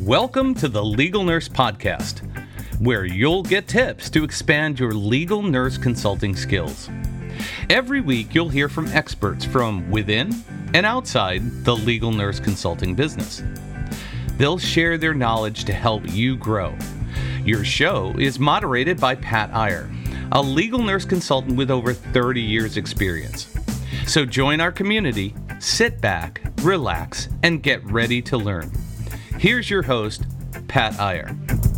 Welcome to the Legal Nurse Podcast, where you'll get tips to expand your legal nurse consulting skills. Every week, you'll hear from experts from within and outside the legal nurse consulting business. They'll share their knowledge to help you grow. Your show is moderated by Pat Iyer, a legal nurse consultant with over 30 years experience. So join our community, sit back, relax, and get ready to learn. Here's your host, Pat Iyer.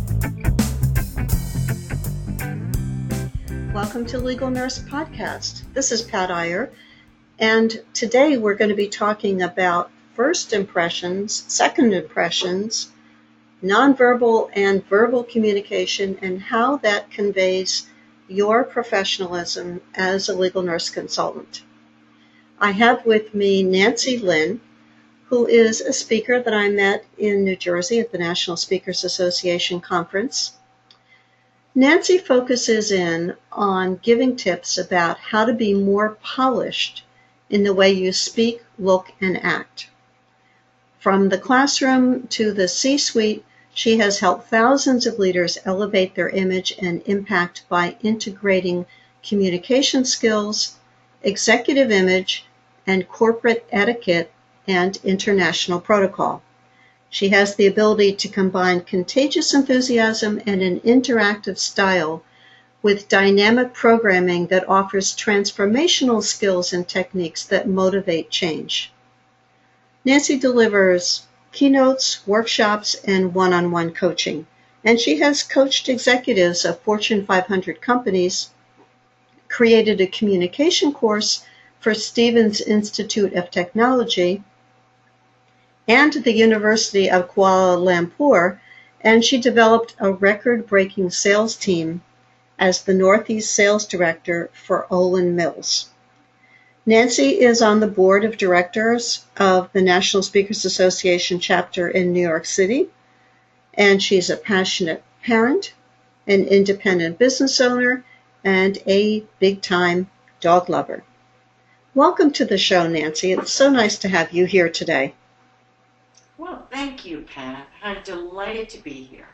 Welcome to Legal Nurse Podcast. This is Pat Iyer, and today we're going to be talking about first impressions, second impressions, nonverbal and verbal communication, and how that conveys your professionalism as a legal nurse consultant. I have with me Nancy Lynn, who is a speaker that I met in New Jersey at the National Speakers Association conference. Nancy focuses in on giving tips about how to be more polished in the way you speak, look, and act. From the classroom to the C-suite, she has helped thousands of leaders elevate their image and impact by integrating communication skills, executive image, and corporate etiquette and international protocol. She has the ability to combine contagious enthusiasm and an interactive style with dynamic programming that offers transformational skills and techniques that motivate change. Nancy delivers keynotes, workshops, and one-on-one coaching, and she has coached executives of Fortune 500 companies, created a communication course for Stevens Institute of Technology and the University of Kuala Lumpur, and she developed a record-breaking sales team as the Northeast Sales Director for Olin Mills. Nancy is on the board of directors of the National Speakers Association chapter in New York City, and she's a passionate parent, an independent business owner, and a big-time dog lover. Welcome to the show, Nancy. It's so nice to have you here today. Well, thank you, Pat. I'm delighted to be here.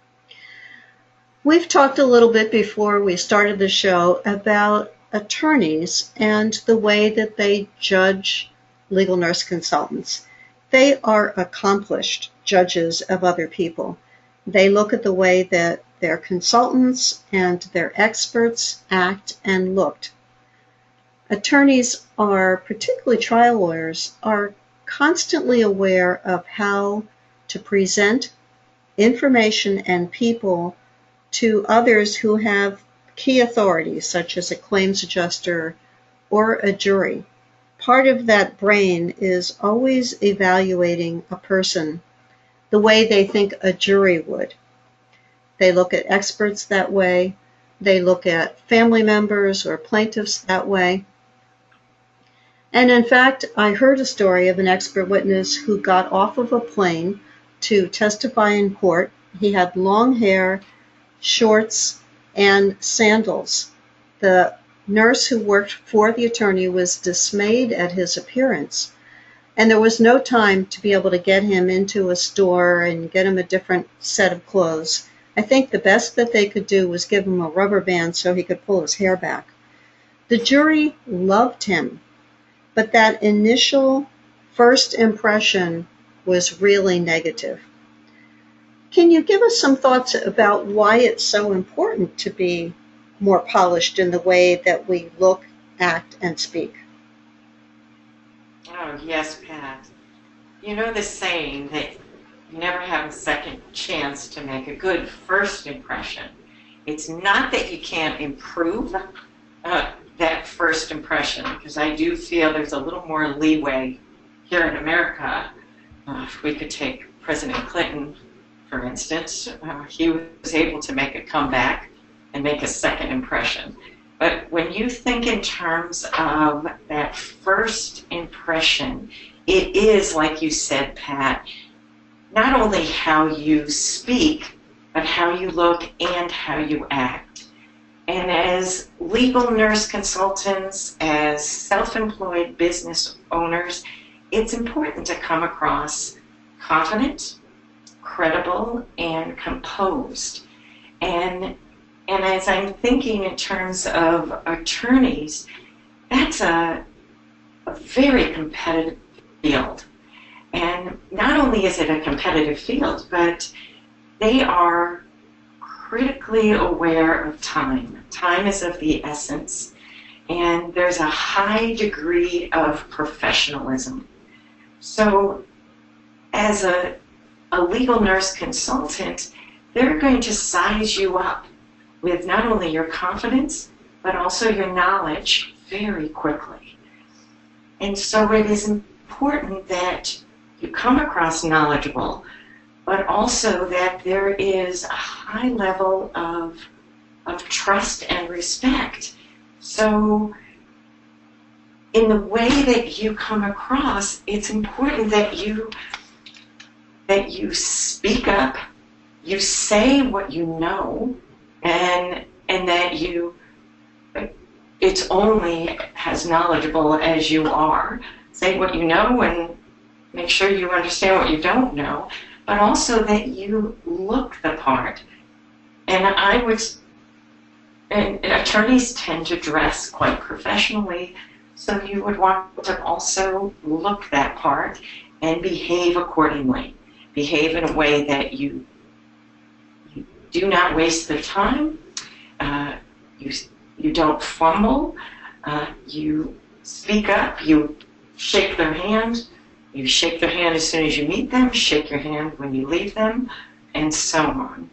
We've talked a little bit before we started the show about attorneys and the way that they judge legal nurse consultants. They are accomplished judges of other people. They look at the way that their consultants and their experts act and looked. Attorneys are, particularly trial lawyers, are constantly aware of how to present information and people to others who have key authorities, such as a claims adjuster or a jury. Part of that brain is always evaluating a person the way they think a jury would. They look at experts that way. They look at family members or plaintiffs that way. And in fact, I heard a story of an expert witness who got off of a plane to testify in court. He had long hair, shorts, and sandals. The nurse who worked for the attorney was dismayed at his appearance, and there was no time to be able to get him into a store and get him a different set of clothes. I think the best that they could do was give him a rubber band so he could pull his hair back. The jury loved him, but that initial first impression was really negative. Can you give us some thoughts about why it's so important to be more polished in the way that we look, act, and speak? Oh, yes, Pat. You know the saying that you never have a second chance to make a good first impression. It's not that you can't improve that first impression, because I do feel there's a little more leeway here in America. If we could take President Clinton, for instance, he was able to make a comeback and make a second impression. But when you think in terms of that first impression, it is, like you said, Pat, not only how you speak, but how you look and how you act. And as legal nurse consultants, as self-employed business owners, it's important to come across confident, credible and composed. And as I'm thinking in terms of attorneys, that's a very competitive field. And not only is it a competitive field, but they are critically aware of time. Time is of the essence, and there's a high degree of professionalism. So as a legal nurse consultant, they're going to size you up with not only your confidence, but also your knowledge very quickly. And so it is important that you come across knowledgeable, but also that there is a high level of trust and respect. So in the way that you come across, it's important that you speak up, you say what you know, and that it's only as knowledgeable as you are. Say what you know and make sure you understand what you don't know, but also that you look the part. And attorneys tend to dress quite professionally, so you would want to also look that part and behave accordingly. Behave in a way that you do not waste their time, you don't fumble, you speak up, you shake their hand. You shake their hand as soon as you meet them, shake your hand when you leave them, and so on.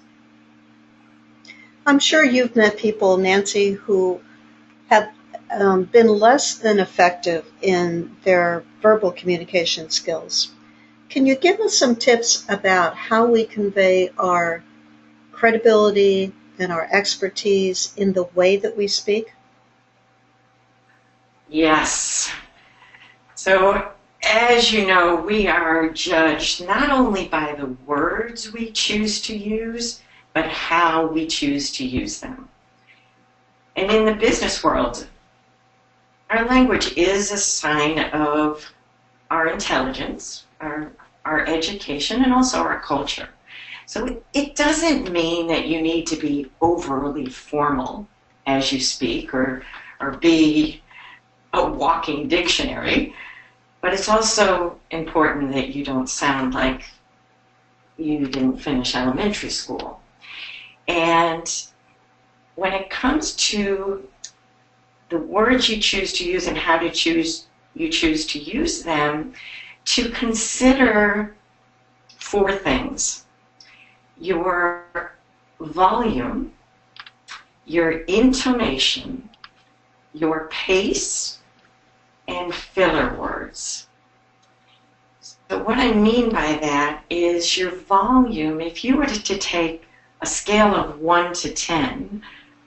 I'm sure you've met people, Nancy, who have been less than effective in their verbal communication skills. Can you give us some tips about how we convey our credibility and our expertise in the way that we speak? Yes. So, as you know, we are judged not only by the words we choose to use, but how we choose to use them. And in the business world, our language is a sign of our intelligence, our education, and also our culture. So it doesn't mean that you need to be overly formal as you speak or be a walking dictionary. But it's also important that you don't sound like you didn't finish elementary school. And when it comes to the words you choose to use and how you choose to use them, to consider 4 things: your volume, your intonation, your pace, and filler words. So what I mean by that is your volume. If you were to take a scale of 1 to 10,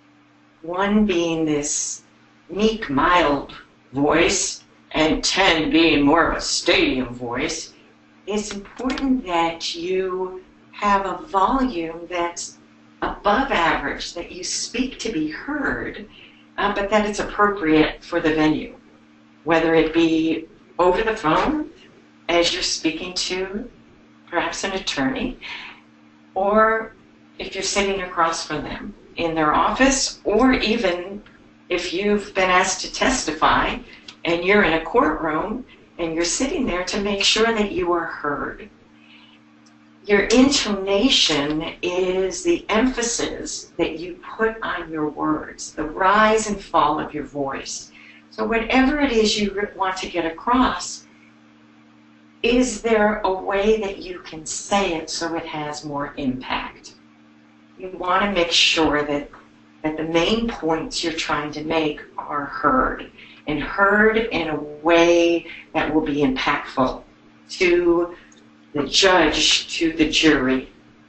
1 being this meek, mild voice, and 10 being more of a stadium voice, it's important that you have a volume that's above average, that you speak to be heard, but that it's appropriate for the venue. Whether it be over the phone as you're speaking to perhaps an attorney, or if you're sitting across from them in their office, or even if you've been asked to testify and you're in a courtroom and you're sitting there to make sure that you are heard. Your intonation is the emphasis that you put on your words, the rise and fall of your voice. So whatever it is you want to get across, is there a way that you can say it so it has more impact? You want to make sure that the main points you're trying to make are heard, and heard in a way that will be impactful to the judge, to the jury.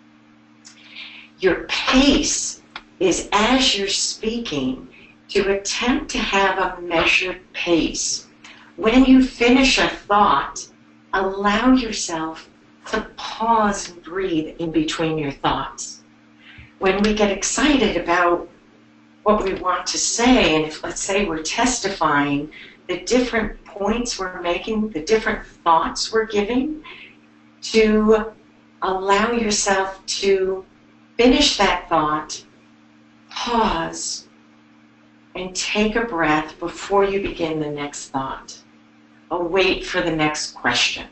Your pace is, as you're speaking, to attempt to have a measured pace. When you finish a thought, allow yourself to pause and breathe in between your thoughts. When we get excited about what we want to say, and if, let's say, we're testifying, the different points we're making, the different thoughts we're giving, to allow yourself to finish that thought, pause, and take a breath before you begin the next thought. Await for the next question.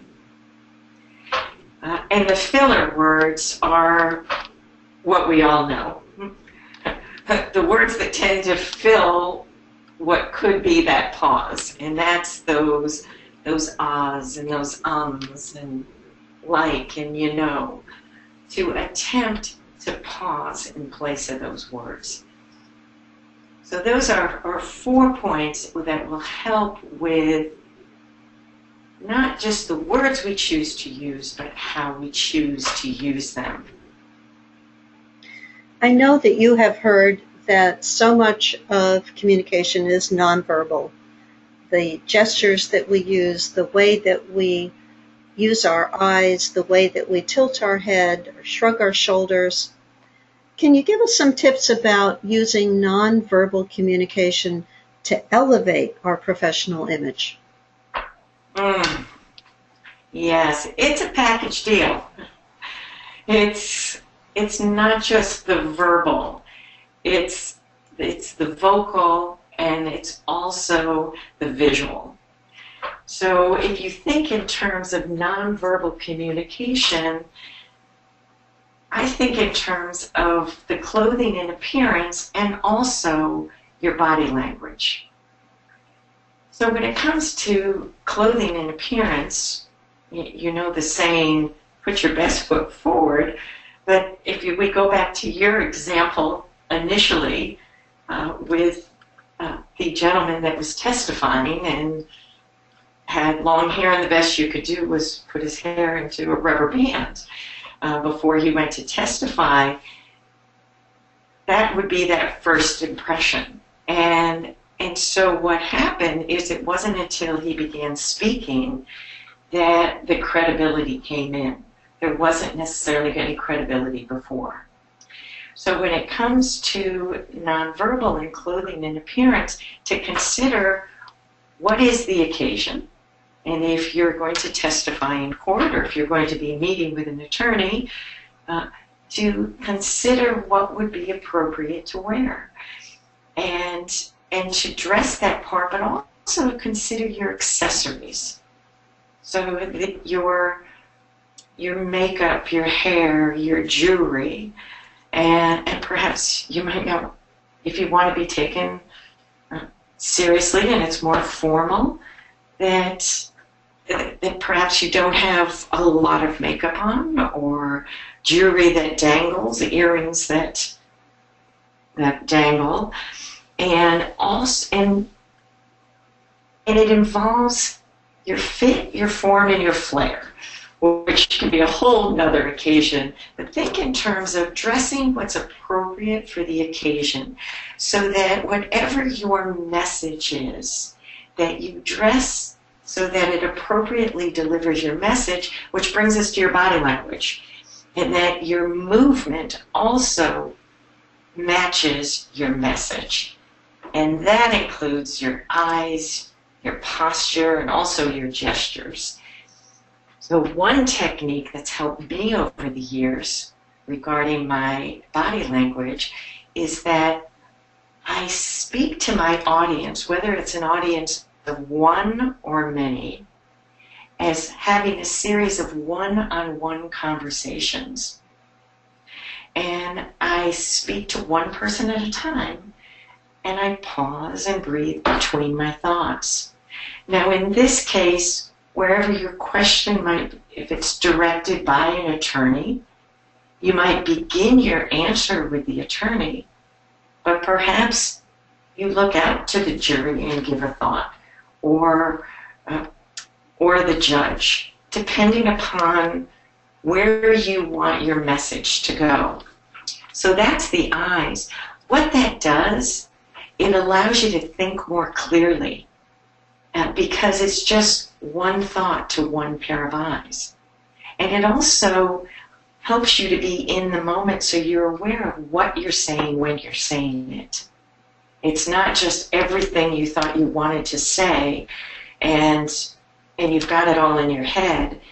And the filler words are what we all know. The words that tend to fill what could be that pause. And that's those ahs and those ums and like and you know. To attempt to pause in place of those words. So those are 4 points that will help with not just the words we choose to use, but how we choose to use them. I know that you have heard that so much of communication is nonverbal. The gestures that we use, the way that we use our eyes, the way that we tilt our head or shrug our shoulders. Can you give us some tips about using nonverbal communication to elevate our professional image? Yes, it's a package deal. It's not just the verbal. It's the vocal, and it's also the visual. So if you think in terms of nonverbal communication, I think in terms of the clothing and appearance and also your body language. So when it comes to clothing and appearance, you know the saying, put your best foot forward. But if we go back to your example initially with the gentleman that was testifying and had long hair, and the best you could do was put his hair into a rubber band before he went to testify, that would be that first impression. And so what happened is it wasn't until he began speaking that the credibility came in. There wasn't necessarily any credibility before. So when it comes to nonverbal and clothing and appearance, to consider what is the occasion, and if you're going to testify in court or if you're going to be meeting with an attorney, to consider what would be appropriate to wear. And to dress that part, but also consider your accessories. So that your makeup, your hair, your jewelry, and perhaps you might know if you want to be taken seriously and it's more formal, that perhaps you don't have a lot of makeup on, or jewelry that dangles, earrings that dangle, and it involves your fit, your form, and your flair, which can be a whole nother occasion. But think in terms of dressing what's appropriate for the occasion, so that whatever your message is, that you dress so that it appropriately delivers your message, which brings us to your body language, and that your movement also matches your message. And that includes your eyes, your posture, and also your gestures. So one technique that's helped me over the years regarding my body language is that I speak to my audience, whether it's an audience of one or many, as having a series of one-on-one conversations. And I speak to one person at a time, and I pause and breathe between my thoughts. Now in this case, wherever your question might, if it's directed by an attorney, you might begin your answer with the attorney, but perhaps you look out to the jury and give a thought, or the judge, depending upon where you want your message to go. So that's the eyes. What that does, it allows you to think more clearly, because it's just one thought to one pair of eyes. And it also helps you to be in the moment, so you're aware of what you're saying when you're saying it. It's not just everything you thought you wanted to say and you've got it all in your head.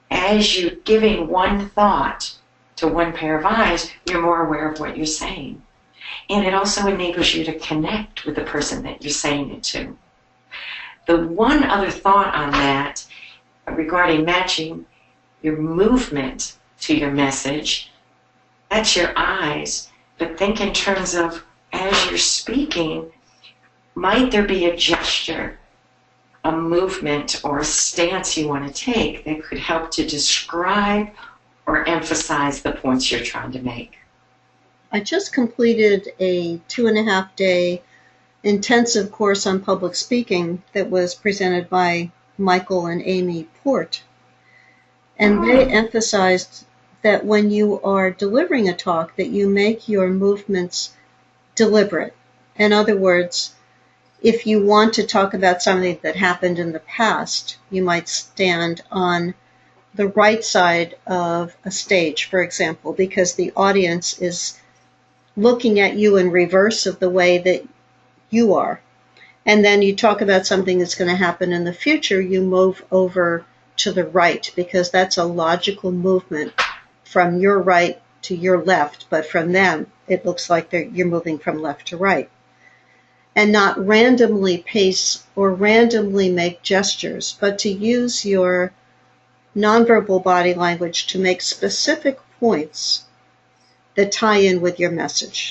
as you're giving one thought to one pair of eyes, you're more aware of what you're saying. And it also enables you to connect with the person that you're saying it to. The one other thought on that regarding matching your movement to your message, that's your eyes. But think in terms of, as you're speaking, might there be a gesture, a movement, or a stance you want to take that could help to describe or emphasize the points you're trying to make? I just completed a 2.5-day intensive course on public speaking that was presented by Michael and Amy Port. And they emphasized that when you are delivering a talk, that you make your movements deliberate. In other words, if you want to talk about something that happened in the past, you might stand on the right side of a stage, for example, because the audience is looking at you in reverse of the way that you are. And then you talk about something that's going to happen in the future, you move over to the right, because that's a logical movement from your right to your left, but from them, it looks like you're moving from left to right. And not randomly pace or randomly make gestures, but to use your nonverbal body language to make specific points that tie in with your message.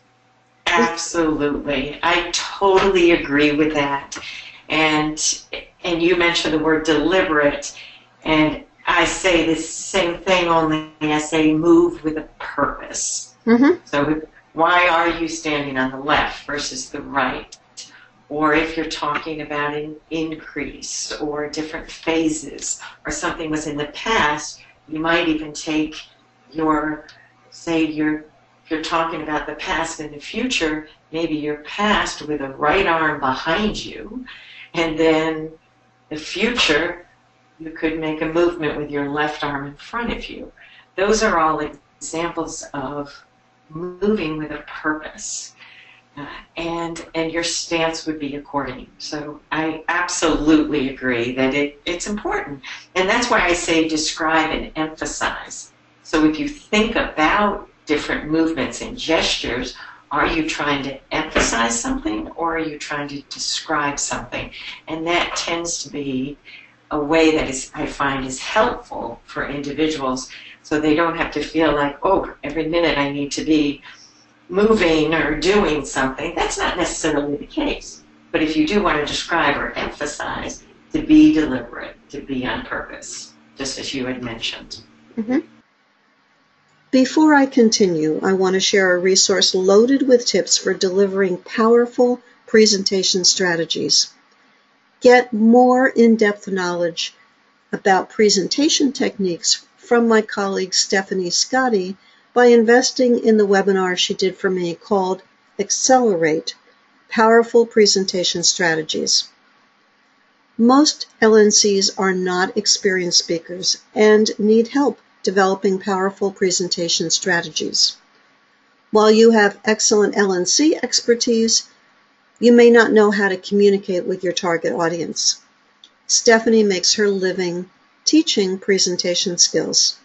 Absolutely. I totally agree with that. And you mentioned the word deliberate, and I say the same thing, only I say move with a purpose. Mm-hmm. So why are you standing on the left versus the right? Or if you're talking about an increase or different phases or something was in the past, you might even take you're talking about the past and the future, maybe your past with a right arm behind you, and then the future, you could make a movement with your left arm in front of you. Those are all examples of moving with a purpose. And your stance would be according. So I absolutely agree that it's important. And that's why I say describe and emphasize. So if you think about different movements and gestures, are you trying to emphasize something or are you trying to describe something? And that tends to be a way that I find is helpful for individuals, so they don't have to feel like, oh, every minute I need to be moving or doing something. That's not necessarily the case. But if you do want to describe or emphasize, to be deliberate, to be on purpose, just as you had mentioned. Mm-hmm. Before I continue, I want to share a resource loaded with tips for delivering powerful presentation strategies. Get more in-depth knowledge about presentation techniques from my colleague Stephanie Scotti by investing in the webinar she did for me called Accelerate: Powerful Presentation Strategies. Most LNCs are not experienced speakers and need help developing powerful presentation strategies. While you have excellent LNC expertise, you may not know how to communicate with your target audience. Stephanie makes her living teaching presentation skills.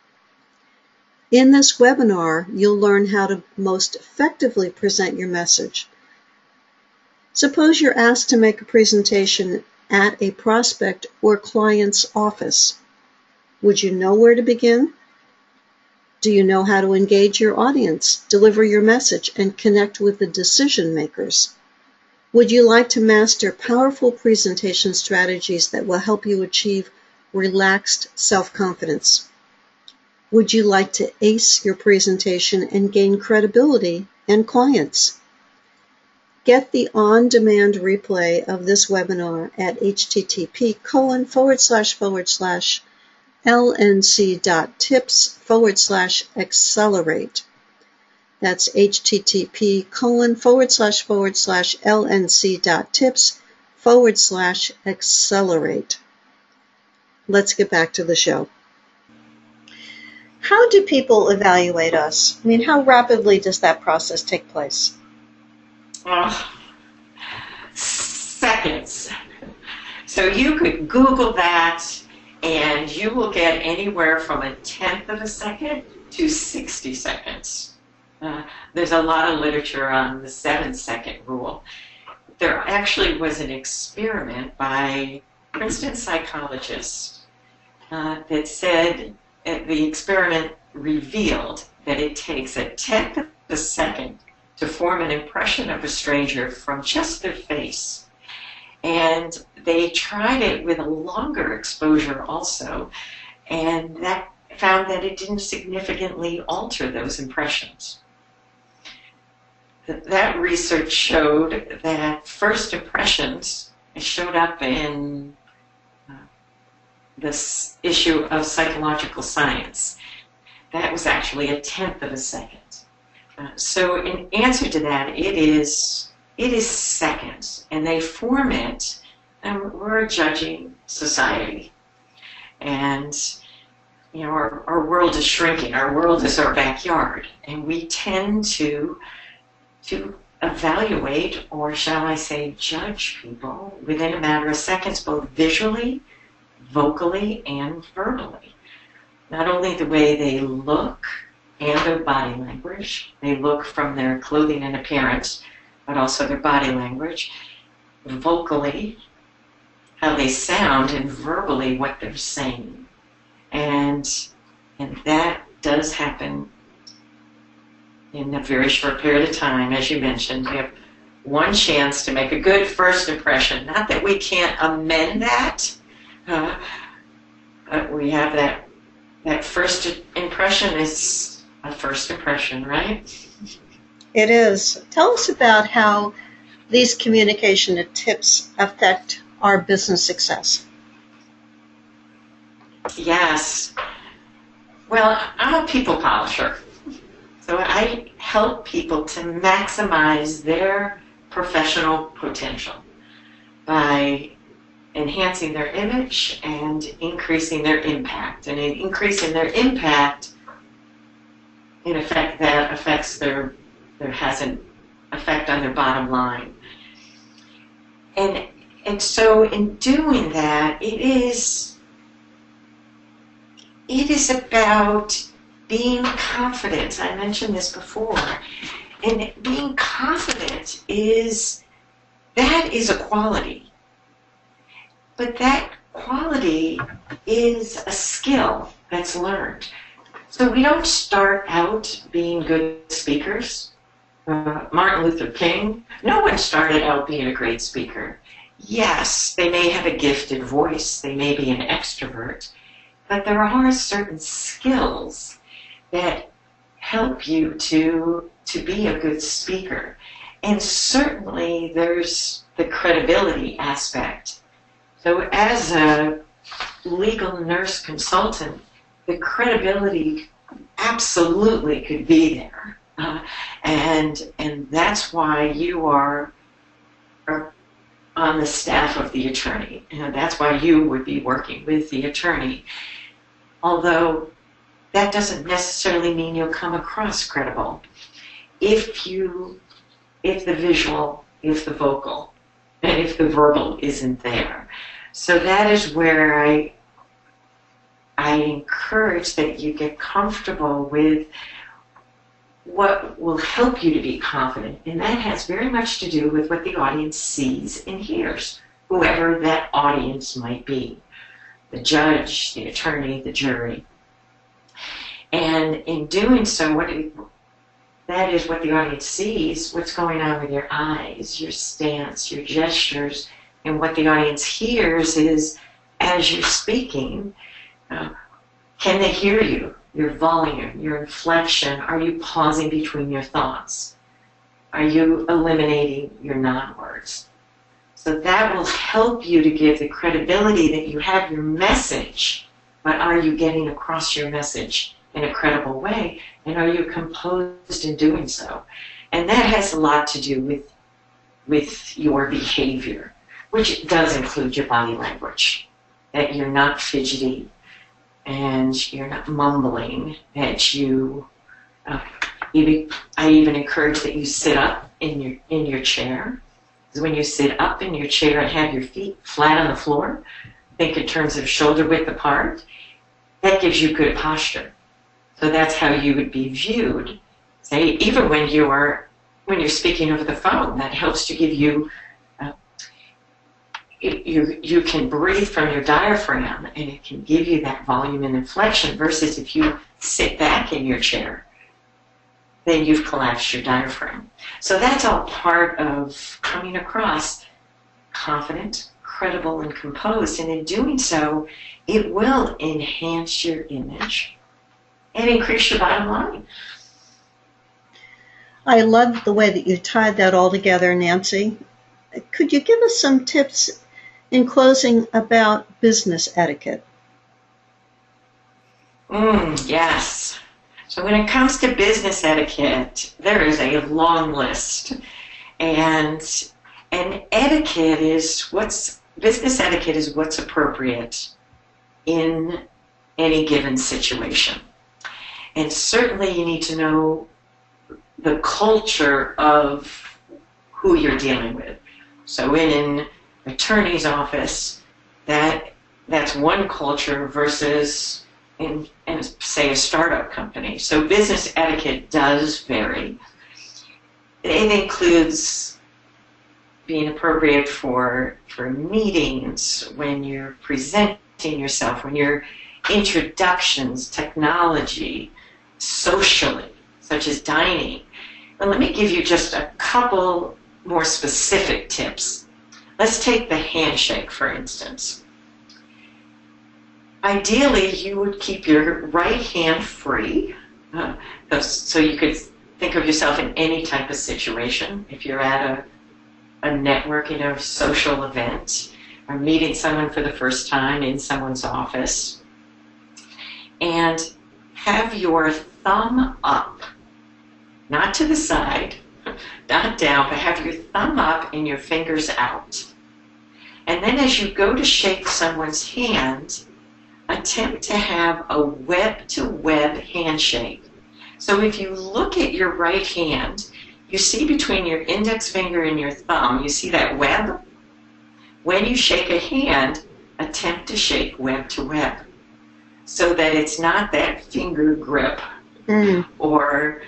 In this webinar, you'll learn how to most effectively present your message. Suppose you're asked to make a presentation at a prospect or client's office. Would you know where to begin? Do you know how to engage your audience, deliver your message, and connect with the decision makers? Would you like to master powerful presentation strategies that will help you achieve relaxed self-confidence? Would you like to ace your presentation and gain credibility and clients? Get the on-demand replay of this webinar at http://lnc.tips/accelerate. That's http://lnc.tips/accelerate. Let's get back to the show. How do people evaluate us? I mean, how rapidly does that process take place? Seconds. So you could Google that And you will get anywhere from 1/10 of a second to 60 seconds. There's a lot of literature on the 7-second rule. There actually was an experiment by Princeton psychologists that said the experiment revealed that it takes 1/10 of a second to form an impression of a stranger from just their face. And they tried it with a longer exposure also, and that found that it didn't significantly alter those impressions. That research showed that first impressions showed up in this issue of psychological science. That was actually 1/10 of a second. So in answer to that, it is seconds, and they form it, and we're a judging society. And you know, our world is shrinking. Our world is our backyard, and we tend to evaluate, or shall I say, judge people within a matter of seconds, both visually, vocally, and verbally. Not only the way they look and their body language, they look from their clothing and appearance, but also their body language, vocally, how they sound, and verbally what they're saying. And that does happen in a very short period of time. As you mentioned, we have one chance to make a good first impression. Not that we can't amend that, but we have that first impression is a first impression, right? It is. Tell us about how these communication tips affect our business success. Yes. Well, I'm a people polisher. So I help people to maximize their professional potential by enhancing their image and increasing their impact. And in increasing their impact, in effect, that affects there has an effect on their bottom line. And so in doing that, it is about being confident. I mentioned this before. And being confident is a quality. But that quality is a skill that's learned. So we don't start out being good speakers. Martin Luther King, no one started out being a great speaker. Yes, they may have a gifted voice, they may be an extrovert, but there are certain skills that help you to be a good speaker. And certainly there's the credibility aspect. So as a legal nurse consultant, the credibility absolutely could be there. And that's why you are on the staff of the attorney. And that's why you would be working with the attorney. Although that doesn't necessarily mean you'll come across credible. If the visual, if the vocal, and if the verbal isn't there. So that is where I encourage that you get comfortable with what will help you to be confident. And that has very much to do with what the audience sees and hears, whoever that audience might be. The judge, the attorney, the jury. And in doing so, that is what the audience sees, what's going on with your eyes, your stance, your gestures, and what the audience hears is, as you're speaking, can they hear you? Your volume, your inflection, are you pausing between your thoughts? Are you eliminating your non-words? So that will help you to give the credibility that you have your message, but are you getting across your message in a credible way, and are you composed in doing so? And that has a lot to do with your behavior, which does include your body language, that you're not fidgety, and you're not mumbling, that you, I even encourage that you sit up in your chair. Because when you sit up in your chair and have your feet flat on the floor, think in terms of shoulder width apart, that gives you good posture. So that's how you would be viewed. Say, even when you're speaking over the phone, that helps to give you, you can breathe from your diaphragm, and it can give you that volume and inflection, versus if you sit back in your chair, then you've collapsed your diaphragm. So that's all part of coming across confident, credible, and composed. And in doing so, it will enhance your image and increase your bottom line. I love the way that you tied that all together, Nancy. Could you give us some tips in closing about business etiquette? Yes. So when it comes to business etiquette, there is a long list. And business etiquette is what's appropriate in any given situation. And certainly you need to know the culture of who you're dealing with. So in an attorney's office, that's one culture versus in say a startup company. So business etiquette does vary. It includes being appropriate for meetings, when you're presenting yourself, when you're introductions, technology, socially, such as dining. But let me give you just a couple more specific tips. Let's take the handshake, for instance. Ideally, you would keep your right hand free, so you could think of yourself in any type of situation. If you're at a networking or social event, or meeting someone for the first time in someone's office, and have your thumb up, not to the side, not down, but have your thumb up and your fingers out. And then as you go to shake someone's hand, attempt to have a web-to-web handshake. So if you look at your right hand, you see between your index finger and your thumb, you see that web? When you shake a hand, attempt to shake web-to-web, so that it's not that finger grip or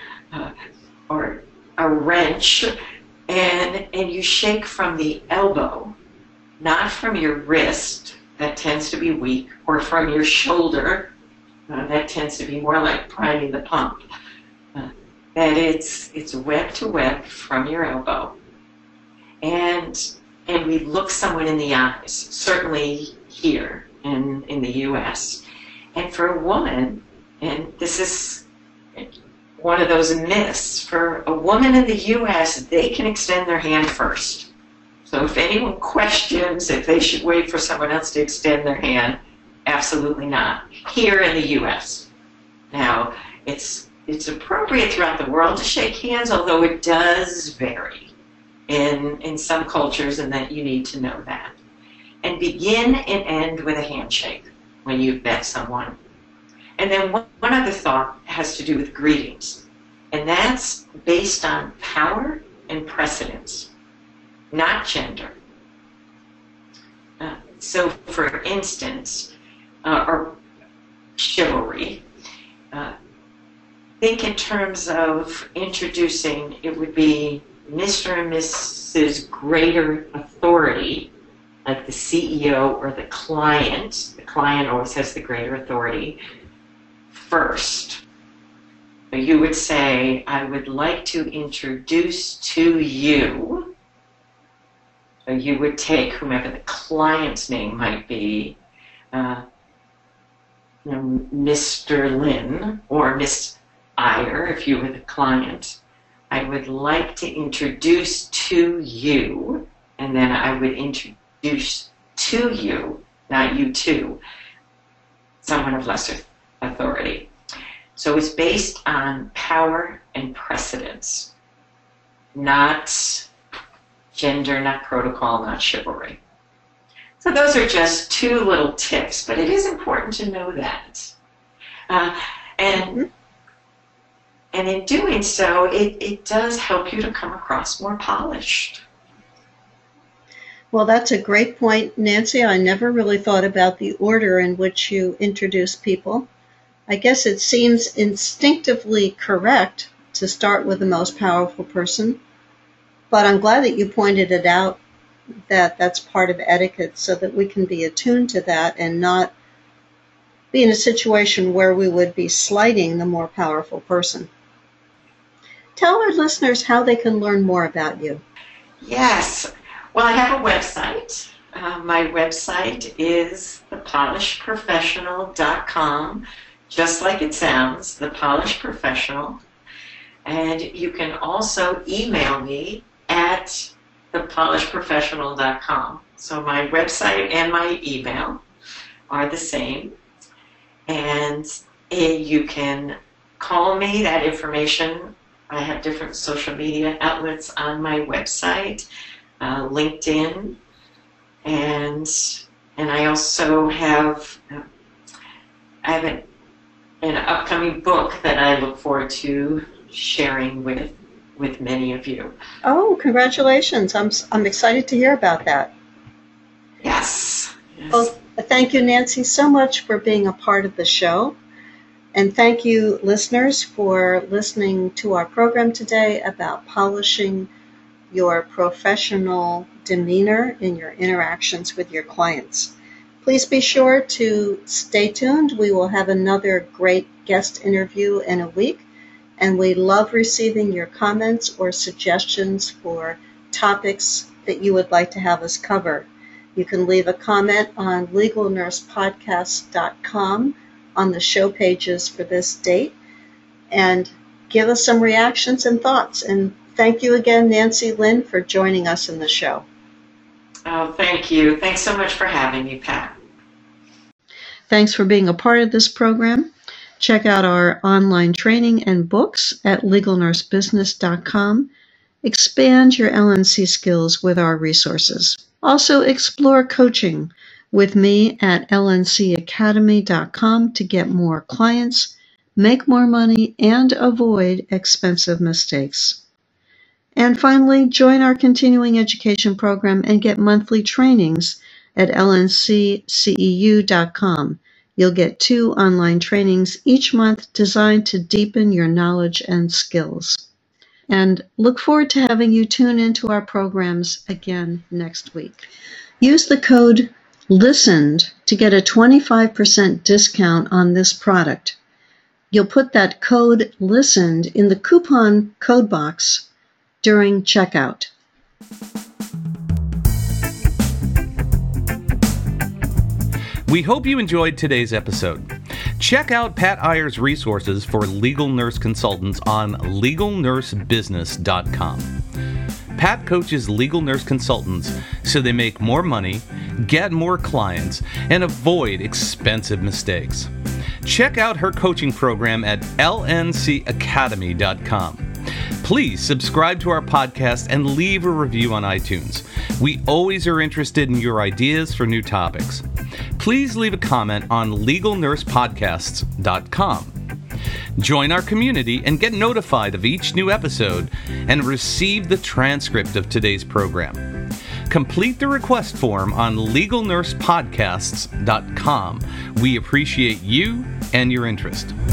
a wrench, and you shake from the elbow, not from your wrist, that tends to be weak, or from your shoulder, that tends to be more like priming the pump. That it's web to web from your elbow, and we look someone in the eyes, certainly here in the U.S. And for a woman, and this is one of those myths, for a woman in the U.S., they can extend their hand first. So if anyone questions if they should wait for someone else to extend their hand, absolutely not. Here in the U.S. Now, it's appropriate throughout the world to shake hands, although it does vary in some cultures, and that you need to know that. And begin and end with a handshake when you've met someone. And then one other thought has to do with greetings, and that's based on power and precedence, not gender. So, for instance, or chivalry, think in terms of introducing, it would be Mr. and Mrs. Greater Authority, like the CEO or the client. The client always has the greater authority first. So you would say, I would like to introduce to you. So you would take whomever the client's name might be, Mr. Lin or Miss Iyer, if you were the client. I would like to introduce to you, and then I would introduce to you, not you to, someone of lesser authority. So it's based on power and precedence, not gender, not protocol, not chivalry. So those are just two little tips, but it is important to know that. And in doing so, it does help you to come across more polished. Well, that's a great point, Nancy. I never really thought about the order in which you introduce people. I guess it seems instinctively correct to start with the most powerful person, but I'm glad that you pointed it out, that that's part of etiquette, so that we can be attuned to that and not be in a situation where we would be slighting the more powerful person. Tell our listeners how they can learn more about you. Yes. Well, I have a website. My website is thepolishedprofessional.com, just like it sounds, The Polished Professional. And you can also email me at thepolishedprofessional.com. So my website and my email are the same. And you can call me. That information, I have different social media outlets on my website, LinkedIn, and I also have an upcoming book that I look forward to sharing with many of you. Oh, congratulations. I'm excited to hear about that. Yes. Well, thank you, Nancy, so much for being a part of the show. And thank you, listeners, for listening to our program today about polishing your professional demeanor in your interactions with your clients. Please be sure to stay tuned. We will have another great guest interview in a week, and we love receiving your comments or suggestions for topics that you would like to have us cover. You can leave a comment on legalnursepodcast.com on the show pages for this date and give us some reactions and thoughts. And thank you again, Nancy Lynn, for joining us in the show. Oh, thank you. Thanks so much for having me, Pat. Thanks for being a part of this program. Check out our online training and books at legalnursebusiness.com. Expand your LNC skills with our resources. Also, explore coaching with me at lncacademy.com to get more clients, make more money, and avoid expensive mistakes. And finally, join our continuing education program and get monthly trainings at lncceu.com. You'll get 2 online trainings each month designed to deepen your knowledge and skills. And look forward to having you tune into our programs again next week. Use the code LISTENED to get a 25% discount on this product. You'll put that code LISTENED in the coupon code box during checkout. We hope you enjoyed today's episode. Check out Pat Iyer's resources for legal nurse consultants on legalnursebusiness.com. Pat coaches legal nurse consultants so they make more money, get more clients, and avoid expensive mistakes. Check out her coaching program at lncacademy.com. Please subscribe to our podcast and leave a review on iTunes. We always are interested in your ideas for new topics. Please leave a comment on legalnursepodcasts.com. Join our community and get notified of each new episode and receive the transcript of today's program. Complete the request form on legalnursepodcasts.com. We appreciate you and your interest.